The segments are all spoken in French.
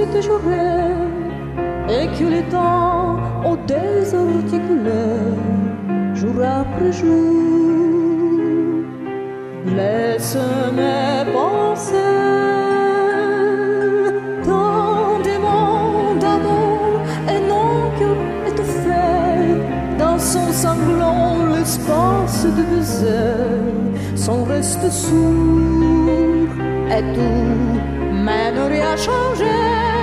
déjoué et que les temps ont désarticulé jour après jour. Laisse mes pensées dans des mondes d'amour et non cœur étouffé dans son sanglant l'espace de baiser, son reste sourd et tout mène rien changé.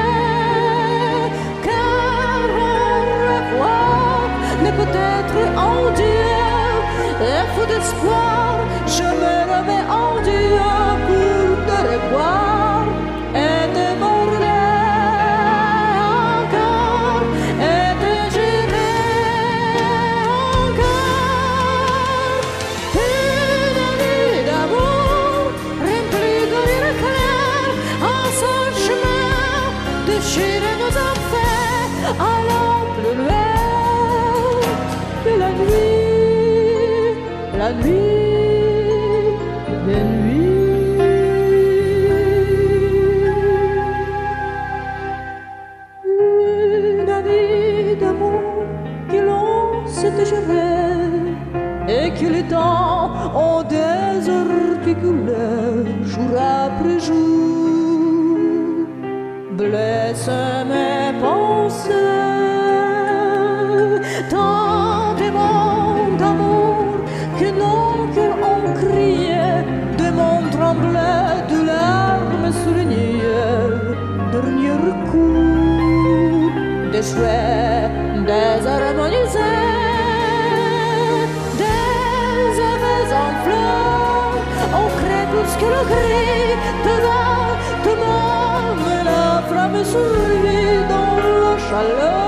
Car un revoir n'est peut-être en Dieu, et fou d'espoir, je me remets en Dieu pour te revoir et te mordre encore et te jeter encore. Une nuit d'amour remplie de rire clair, en son chemin déchirer nos enfers, allant plus loin que la nuit, la nuit des nuits. Une vie d'amour que l'on s'est échoué et que les temps ont désarticulé jour après jour. Blesse mes pensées dans des mondes d'amour que nos cœurs ont crié, de mon tremblé, de larmes soulignées. Dernier coup des souhaits désharmonisés, des effets en fleurs, au crépuscule gris, devant, mais la flamme survit dans la chaleur.